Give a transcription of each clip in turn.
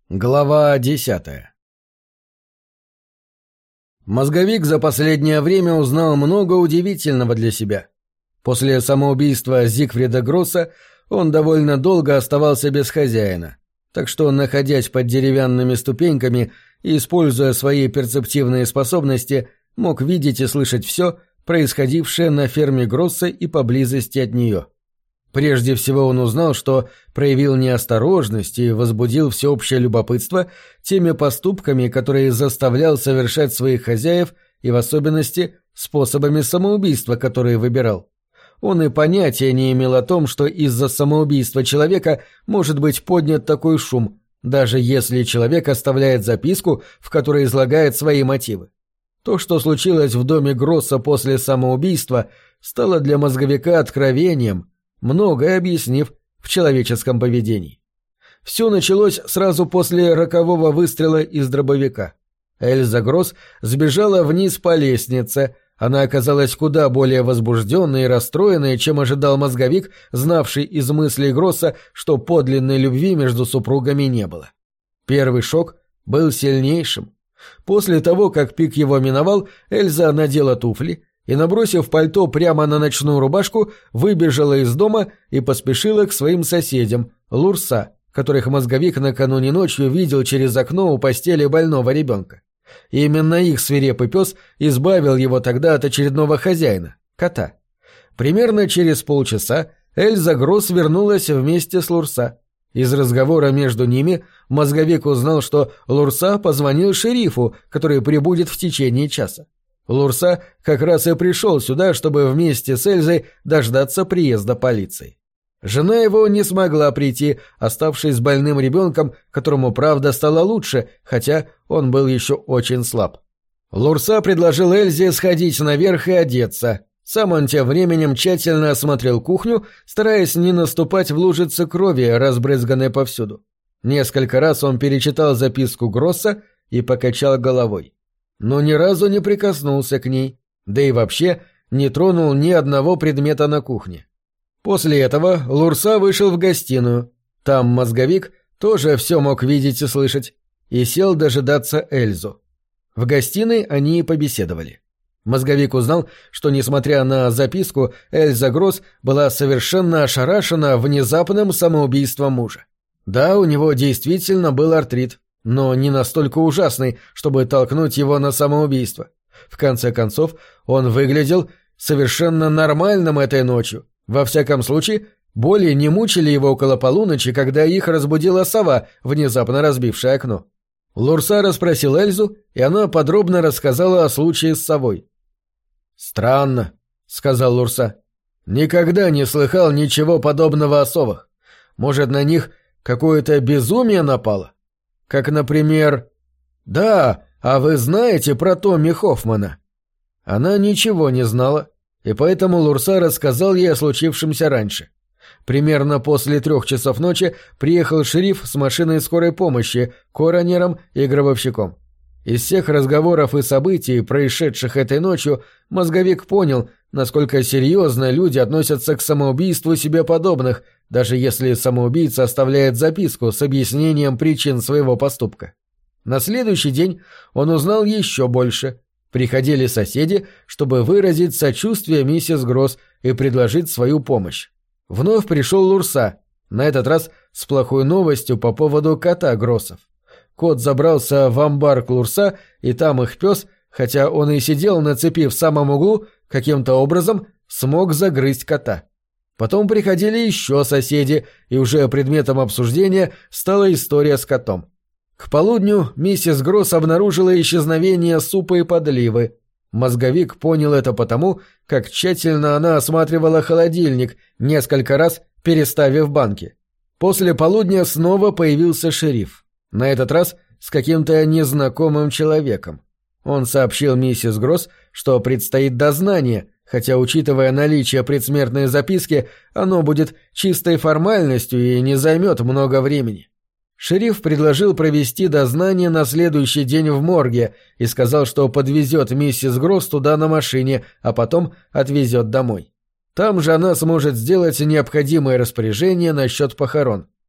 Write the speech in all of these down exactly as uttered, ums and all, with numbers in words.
Глава десятая. Мозговик за последнее время узнал много удивительного для себя. После самоубийства Зигфрида Гросса он довольно долго оставался без хозяина, так что, находясь под деревянными ступеньками и используя свои перцептивные способности, мог видеть и слышать все, происходившее на ферме Гросса и поблизости от нее. Прежде всего он узнал, что проявил неосторожность и возбудил всеобщее любопытство теми поступками, которые заставлял совершать своих хозяев и в особенности способами самоубийства, которые выбирал. Он и понятия не имел о том, что из-за самоубийства человека может быть поднят такой шум, даже если человек оставляет записку, в которой излагает свои мотивы. То, что случилось в доме Гросса после самоубийства, стало для мозговика откровением, многое объяснив в человеческом поведении. Все началось сразу после рокового выстрела из дробовика. Эльза Гросс сбежала вниз по лестнице. Она оказалась куда более возбужденной и расстроенной, чем ожидал мозговик, знавший из мыслей Гросса, что подлинной любви между супругами не было. Первый шок был сильнейшим. После того, как пик его миновал, Эльза надела туфли и, набросив пальто прямо на ночную рубашку, выбежала из дома и поспешила к своим соседям, Лурса, которых мозговик накануне ночью видел через окно у постели больного ребенка. И именно их свирепый пес избавил его тогда от очередного хозяина, кота. Примерно через полчаса Эльза Гросс вернулась вместе с Лурса. Из разговора между ними мозговик узнал, что Лурса позвонил шерифу, который прибудет в течение часа. Лурса как раз и пришел сюда, чтобы вместе с Эльзой дождаться приезда полиции. Жена его не смогла прийти, оставшись с больным ребенком, которому, правда, стало лучше, хотя он был еще очень слаб. Лурса предложил Эльзе сходить наверх и одеться. Сам он тем временем тщательно осмотрел кухню, стараясь не наступать в лужицы крови, разбрызганной повсюду. Несколько раз он перечитал записку Гросса и покачал головой. Но ни разу не прикоснулся к ней, да и вообще не тронул ни одного предмета на кухне. После этого Лурса вышел в гостиную. Там мозговик тоже все мог видеть и слышать, и сел дожидаться Эльзу. В гостиной они и побеседовали. Мозговик узнал, что, несмотря на записку, Эльза Гросс была совершенно ошарашена внезапным самоубийством мужа. Да, у него действительно был артрит, но не настолько ужасный, чтобы толкнуть его на самоубийство. В конце концов, он выглядел совершенно нормальным этой ночью. Во всяком случае, боли не мучили его около полуночи, когда их разбудила сова, внезапно разбившая окно. Лурса расспросил Эльзу, и она подробно рассказала о случае с совой. «Странно», — сказал Лурса. «Никогда не слыхал ничего подобного о совах. Может, на них какое-то безумие напало? Как, например... Да, а вы знаете про Томми Хоффмана?» Она ничего не знала, и поэтому Лурса рассказал ей о случившемся раньше. Примерно после трех часов ночи приехал шериф с машиной скорой помощи, коронером и гробовщиком. Из всех разговоров и событий, происшедших этой ночью, мозговик понял, насколько серьезно люди относятся к самоубийству себе подобных, даже если самоубийца оставляет записку с объяснением причин своего поступка. На следующий день он узнал еще больше. Приходили соседи, чтобы выразить сочувствие миссис Гросс и предложить свою помощь. Вновь пришел Лурса, на этот раз с плохой новостью по поводу кота Гроссов. Кот забрался в амбар к Лурса, и там их пес, хотя он и сидел на цепи в самом углу, каким-то образом смог загрызть кота. Потом приходили еще соседи, и уже предметом обсуждения стала история с котом. К полудню миссис Гросс обнаружила исчезновение супа и подливы. Мозговик понял это потому, как тщательно она осматривала холодильник, несколько раз переставив банки. После полудня снова появился шериф. На этот раз с каким-то незнакомым человеком. Он сообщил миссис Гросс, что предстоит дознание, хотя, учитывая наличие предсмертной записки, оно будет чистой формальностью и не займет много времени. Шериф предложил провести дознание на следующий день в морге и сказал, что подвезет миссис Гросс туда на машине, а потом отвезет домой. Там же она сможет сделать необходимые распоряжения насчет похорон.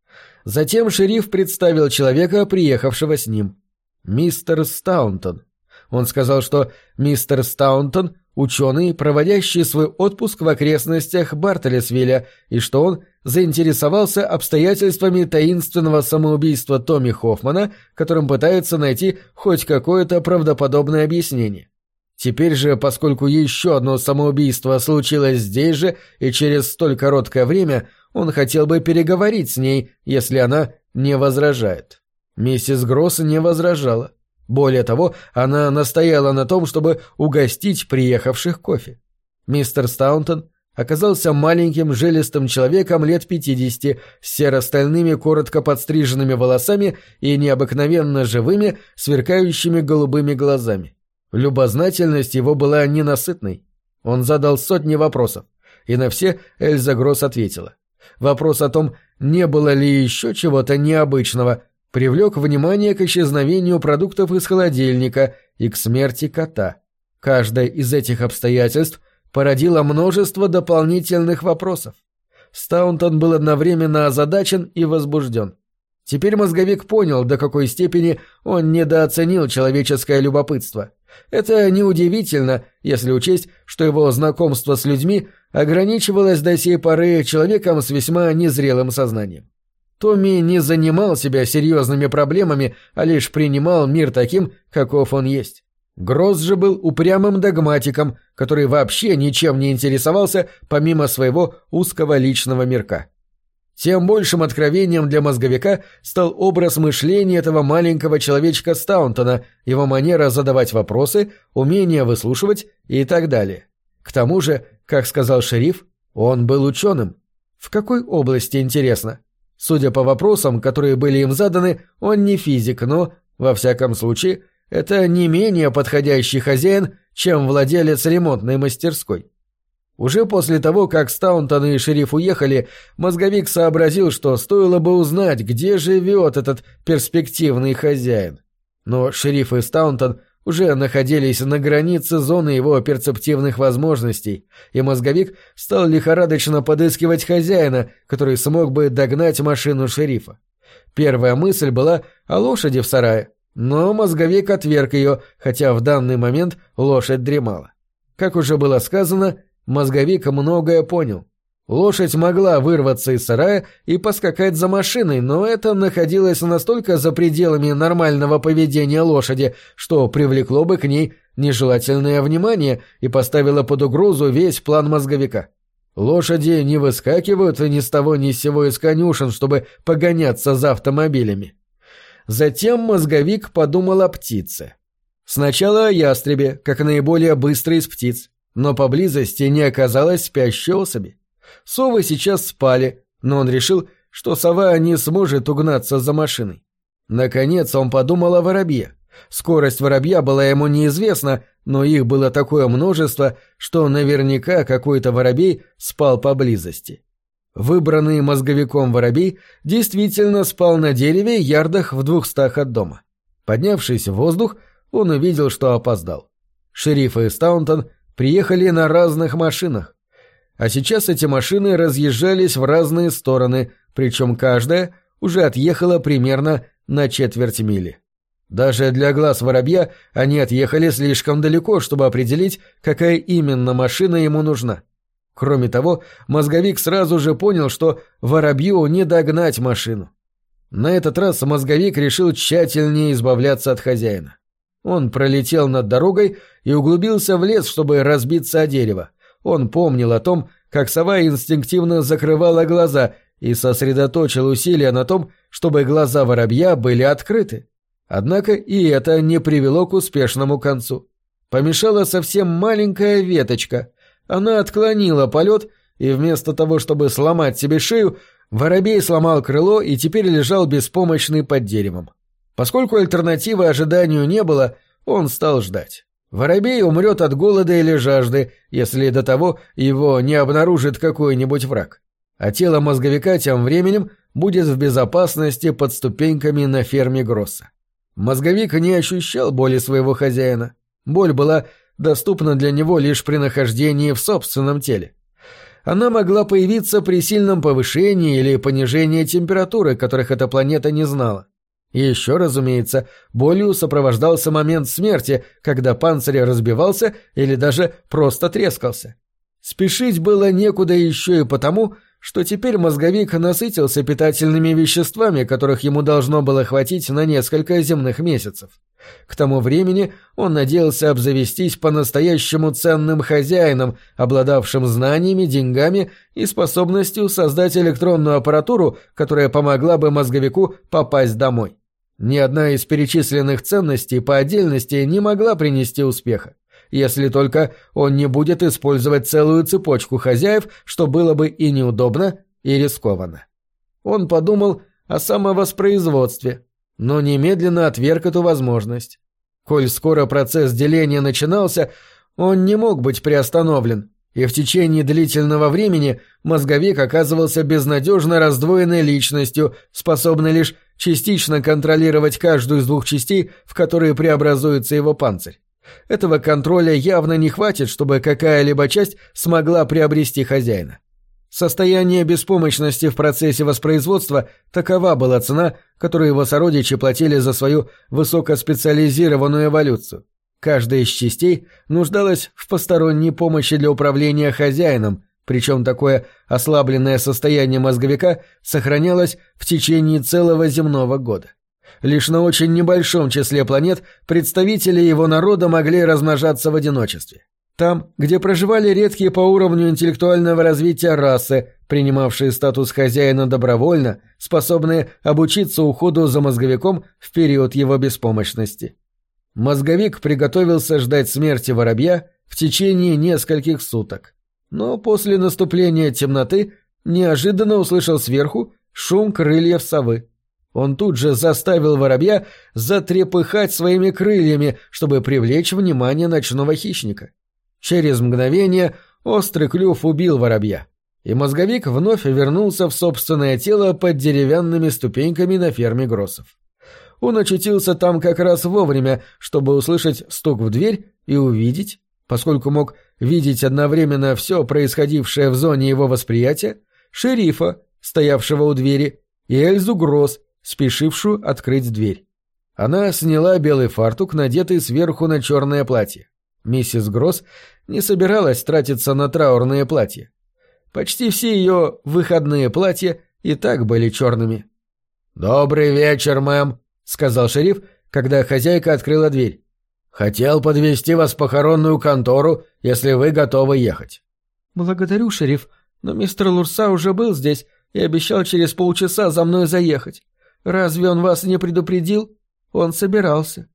Затем шериф представил человека, приехавшего с ним. Мистер Стаунтон. Он сказал, что мистер Стаунтон – ученый, проводящий свой отпуск в окрестностях Бартолесвилля, и что он заинтересовался обстоятельствами таинственного самоубийства Томми Хоффмана, которым пытается найти хоть какое-то правдоподобное объяснение. Теперь же, поскольку еще одно самоубийство случилось здесь же и через столь короткое время, он хотел бы переговорить с ней, если она не возражает. Миссис Гросс не возражала. Более того, она настояла на том, чтобы угостить приехавших кофе. Мистер Стаунтон оказался маленьким жилистым человеком лет пятидесяти, с серо-стальными коротко подстриженными волосами и необыкновенно живыми, сверкающими голубыми глазами. Любознательность его была ненасытной. Он задал сотни вопросов, и на все Эльза Гросс ответила. Вопрос о том, не было ли еще чего-то необычного, привлек внимание к исчезновению продуктов из холодильника и к смерти кота. Каждое из этих обстоятельств породило множество дополнительных вопросов. Стаунтон был одновременно озадачен и возбужден. Теперь мозговик понял, до какой степени он недооценил человеческое любопытство. Это неудивительно, если учесть, что его знакомство с людьми ограничивалось до сей поры человеком с весьма незрелым сознанием. Томми не занимал себя серьезными проблемами, а лишь принимал мир таким, каков он есть. Гросс же был упрямым догматиком, который вообще ничем не интересовался, помимо своего узкого личного мирка. Тем большим откровением для мозговика стал образ мышления этого маленького человечка Стаунтона, его манера задавать вопросы, умение выслушивать и так далее. К тому же, как сказал шериф, он был ученым. В какой области, интересно? Судя по вопросам, которые были им заданы, он не физик, но, во всяком случае, это не менее подходящий хозяин, чем владелец ремонтной мастерской. Уже после того, как Стаунтон и шериф уехали, мозговик сообразил, что стоило бы узнать, где живет этот перспективный хозяин. Но шериф и Стаунтон уже находились на границе зоны его перцептивных возможностей, и мозговик стал лихорадочно подыскивать хозяина, который смог бы догнать машину шерифа. Первая мысль была о лошади в сарае, но мозговик отверг ее, хотя в данный момент лошадь дремала. Как уже было сказано, мозговик многое понял. Лошадь могла вырваться из сарая и поскакать за машиной, но это находилось настолько за пределами нормального поведения лошади, что привлекло бы к ней нежелательное внимание и поставило под угрозу весь план мозговика. Лошади не выскакивают ни с того ни с сего из конюшен, чтобы погоняться за автомобилями. Затем мозговик подумал о птице. Сначала о ястребе, как наиболее быстрый из птиц, но поблизости не оказалось спящей особи. Совы сейчас спали, но он решил, что сова не сможет угнаться за машиной. Наконец он подумал о воробье. Скорость воробья была ему неизвестна, но их было такое множество, что наверняка какой-то воробей спал поблизости. Выбранный мозговиком воробей действительно спал на дереве ярдах в двухстах от дома. Поднявшись в воздух, он увидел, что опоздал. Шериф и Стаунтон приехали на разных машинах. А сейчас эти машины разъезжались в разные стороны, причем каждая уже отъехала примерно на четверть мили. Даже для глаз воробья они отъехали слишком далеко, чтобы определить, какая именно машина ему нужна. Кроме того, мозговик сразу же понял, что воробью не догнать машину. На этот раз мозговик решил тщательнее избавляться от хозяина. Он пролетел над дорогой и углубился в лес, чтобы разбиться о дерево. Он помнил о том, как сова инстинктивно закрывала глаза, и сосредоточил усилия на том, чтобы глаза воробья были открыты. Однако и это не привело к успешному концу. Помешала совсем маленькая веточка. Она отклонила полет, и вместо того, чтобы сломать себе шею, воробей сломал крыло и теперь лежал беспомощный под деревом. Поскольку альтернативы ожиданию не было, он стал ждать. Воробей умрет от голода или жажды, если до того его не обнаружит какой-нибудь враг. А тело мозговика тем временем будет в безопасности под ступеньками на ферме Гросса. Мозговик не ощущал боли своего хозяина. Боль была доступна для него лишь при нахождении в собственном теле. Она могла появиться при сильном повышении или понижении температуры, которых эта планета не знала. И еще, разумеется, болью сопровождался момент смерти, когда панцирь разбивался или даже просто трескался. Спешить было некуда еще и потому, что теперь мозговик насытился питательными веществами, которых ему должно было хватить на несколько земных месяцев. К тому времени он надеялся обзавестись по-настоящему ценным хозяином, обладавшим знаниями, деньгами и способностью создать электронную аппаратуру, которая помогла бы мозговику попасть домой. Ни одна из перечисленных ценностей по отдельности не могла принести успеха, если только он не будет использовать целую цепочку хозяев, что было бы и неудобно, и рискованно. Он подумал о самовоспроизводстве, но немедленно отверг эту возможность. Коль скоро процесс деления начинался, он не мог быть приостановлен, и в течение длительного времени мозговик оказывался безнадежно раздвоенной личностью, способной лишь частично контролировать каждую из двух частей, в которые преобразуется его панцирь. Этого контроля явно не хватит, чтобы какая-либо часть смогла приобрести хозяина. Состояние беспомощности в процессе воспроизводства – такова была цена, которую его сородичи платили за свою высокоспециализированную эволюцию. Каждая из частей нуждалась в посторонней помощи для управления хозяином, причем такое ослабленное состояние мозговика сохранялось в течение целого земного года. Лишь на очень небольшом числе планет представители его народа могли размножаться в одиночестве. Там, где проживали редкие по уровню интеллектуального развития расы, принимавшие статус хозяина добровольно, способные обучиться уходу за мозговиком в период его беспомощности. Мозговик приготовился ждать смерти воробья в течение нескольких суток. Но после наступления темноты неожиданно услышал сверху шум крыльев совы. Он тут же заставил воробья затрепыхать своими крыльями, чтобы привлечь внимание ночного хищника. Через мгновение острый клюв убил воробья, и мозговик вновь вернулся в собственное тело под деревянными ступеньками на ферме Гроссов. Он очутился там как раз вовремя, чтобы услышать стук в дверь и увидеть, поскольку мог видеть одновременно все происходившее в зоне его восприятия, шерифа, стоявшего у двери, и Эльзу Гросс, спешившую открыть дверь. Она сняла белый фартук, надетый сверху на черное платье. Миссис Гросс не собиралась тратиться на траурные платья. Почти все ее выходные платья и так были черными. «Добрый вечер, мэм», — сказал шериф, когда хозяйка открыла дверь. «Хотел подвезти вас в похоронную контору, если вы готовы ехать». «Благодарю, шериф, но мистер Лурса уже был здесь и обещал через полчаса за мной заехать. Разве он вас не предупредил? Он собирался».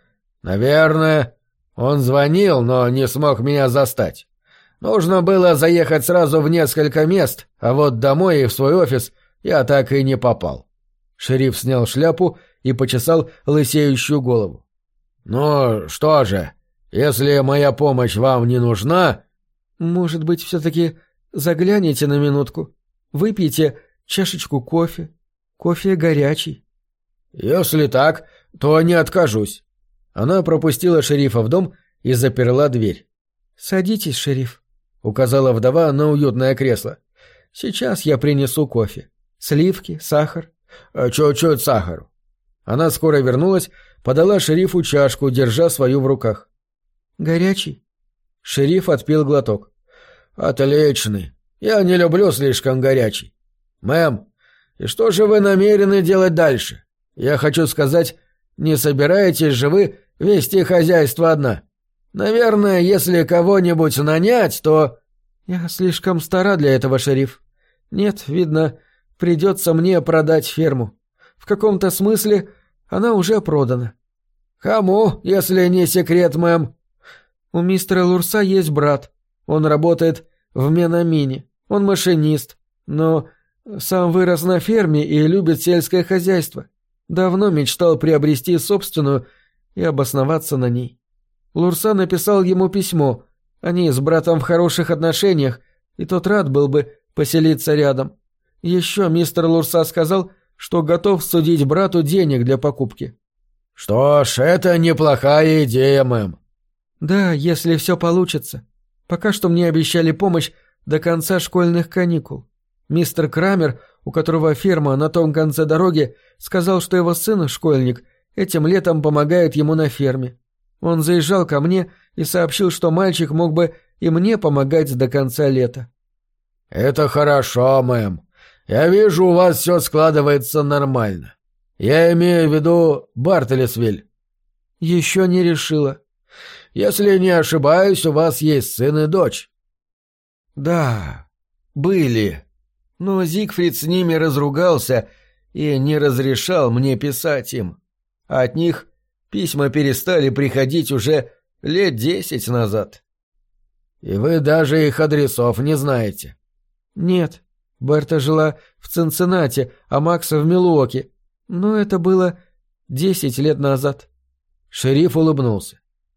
«Наверное, он звонил, но не смог меня застать. Нужно было заехать сразу в несколько мест, а вот домой и в свой офис я так и не попал». Шериф снял шляпу и почесал лысеющую голову. «Ну что же, если моя помощь вам не нужна...» «Может быть, все-таки загляните на минутку? Выпейте чашечку кофе. Кофе горячий». «Если так, то не откажусь». Она пропустила шерифа в дом и заперла дверь. «Садитесь, шериф», — указала вдова на уютное кресло. «Сейчас я принесу кофе. Сливки, сахар». «Чуть-чуть сахару». Она скоро вернулась, подала шерифу чашку, держа свою в руках. «Горячий?» Шериф отпил глоток. «Отличный. Я не люблю слишком горячий. Мэм, и что же вы намерены делать дальше? Я хочу сказать, не собираетесь же вы вести хозяйство одна? Наверное, если кого-нибудь нанять, то...» «Я слишком стара для этого, шериф. Нет, видно, придется мне продать ферму. В каком-то смысле она уже продана». «Кому, если не секрет, мэм?» «У мистера Лурса есть брат. Он работает в Менамине. Он машинист, но сам вырос на ферме и любит сельское хозяйство. Давно мечтал приобрести собственную и обосноваться на ней. Лурса написал ему письмо. Они с братом в хороших отношениях, и тот рад был бы поселиться рядом. Еще мистер Лурса сказал, что готов судить брату денег для покупки». «Что ж, это неплохая идея, мэм». «Да, если все получится. Пока что мне обещали помощь до конца школьных каникул. Мистер Крамер, у которого ферма на том конце дороги, сказал, что его сын, школьник, этим летом помогает ему на ферме. Он заезжал ко мне и сообщил, что мальчик мог бы и мне помогать до конца лета. «Это хорошо, мэм. Я вижу, у вас все складывается нормально. Я имею в виду Бартлесвиль». «Еще не решила». «Если не ошибаюсь, у вас есть сын и дочь». «Да, были. Но Зигфрид с ними разругался и не разрешал мне писать им. А от них письма перестали приходить уже лет десять назад». «И вы даже их адресов не знаете?» «Нет. Берта жила в Цинциннати, а Макса в Милуоки. Но это было десять лет назад». Шериф улыбнулся.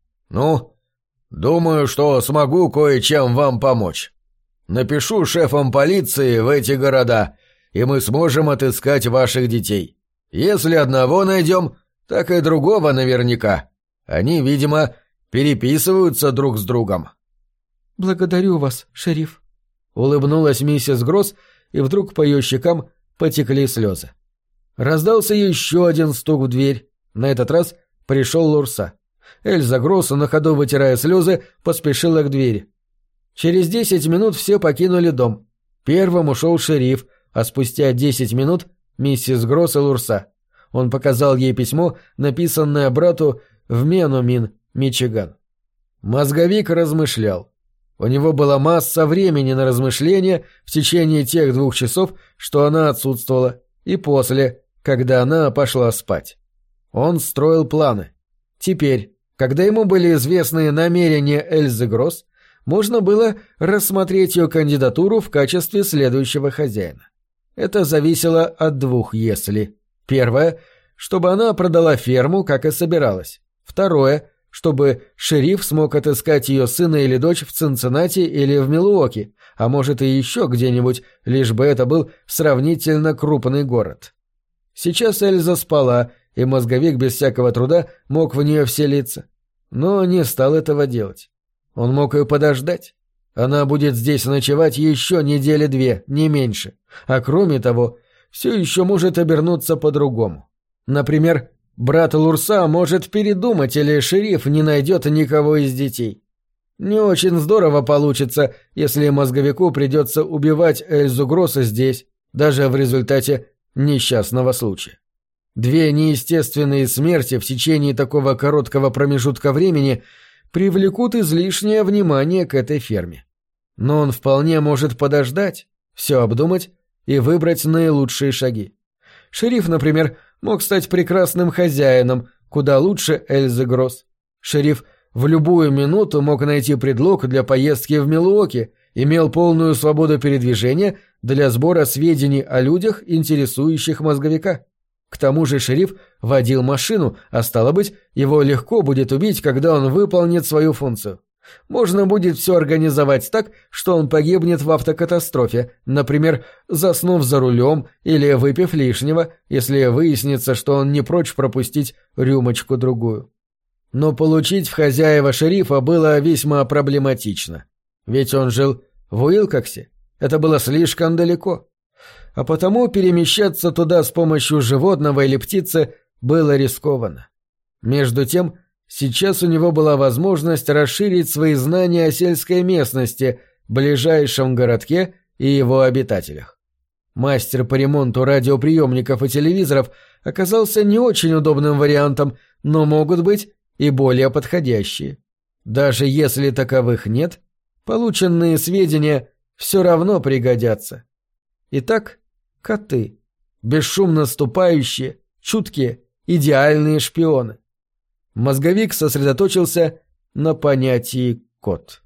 «Ну, думаю, что смогу кое-чем вам помочь. Напишу шефам полиции в эти города, и мы сможем отыскать ваших детей. Если одного найдем, так и другого наверняка. Они, видимо, переписываются друг с другом». «Благодарю вас, шериф», — улыбнулась миссис Гросс, и вдруг по ее щекам потекли слезы. Раздался еще один стук в дверь. На этот раз пришел Лурса. Эльза Гросс, на ходу вытирая слезы, поспешила к двери. Через десять минут все покинули дом. Первым ушел шериф, а спустя десять минут миссис Гросс и Лурса. Он показал ей письмо, написанное брату в Менумин, Мичиган. Мозговик размышлял. У него была масса времени на размышления в течение тех двух часов, что она отсутствовала, и после, когда она пошла спать. Он строил планы. Теперь, когда ему были известны намерения Эльзы Гросс, можно было рассмотреть ее кандидатуру в качестве следующего хозяина. Это зависело от двух «если». Первое, чтобы она продала ферму, как и собиралась. Второе, чтобы шериф смог отыскать ее сына или дочь в Цинциннати или в Милуоки, а может и еще где-нибудь, лишь бы это был сравнительно крупный город. Сейчас Эльза спала, и мозговик без всякого труда мог в нее вселиться. Но не стал этого делать. Он мог ее подождать. Она будет здесь ночевать еще недели две, не меньше. А кроме того, все еще может обернуться по-другому. Например, брат Лурса может передумать, или шериф не найдет никого из детей. Не очень здорово получится, если мозговику придется убивать Эльзу Гросса здесь, даже в результате несчастного случая. Две неестественные смерти в течение такого короткого промежутка времени привлекут излишнее внимание к этой ферме. Но он вполне может подождать, все обдумать и выбрать наилучшие шаги. Шериф, например, мог стать прекрасным хозяином, куда лучше Эльзы Гросс. Шериф в любую минуту мог найти предлог для поездки в Милуоки, имел полную свободу передвижения для сбора сведений о людях, интересующих мозговика. К тому же шериф водил машину, а стало быть, его легко будет убить, когда он выполнит свою функцию. Можно будет все организовать так, что он погибнет в автокатастрофе, например, заснув за рулем или выпив лишнего, если выяснится, что он не прочь пропустить рюмочку-другую. Но получить в хозяева шерифа было весьма проблематично. Ведь он жил в Уилкоксе. Это было слишком далеко. А потому перемещаться туда с помощью животного или птицы было рискованно. Между тем, сейчас у него была возможность расширить свои знания о сельской местности, ближайшем городке и его обитателях. Мастер по ремонту радиоприемников и телевизоров оказался не очень удобным вариантом, но могут быть и более подходящие. Даже если таковых нет, полученные сведения все равно пригодятся. Итак, коты. Бесшумно ступающие, чуткие, идеальные шпионы. Мозговик сосредоточился на понятии «кот».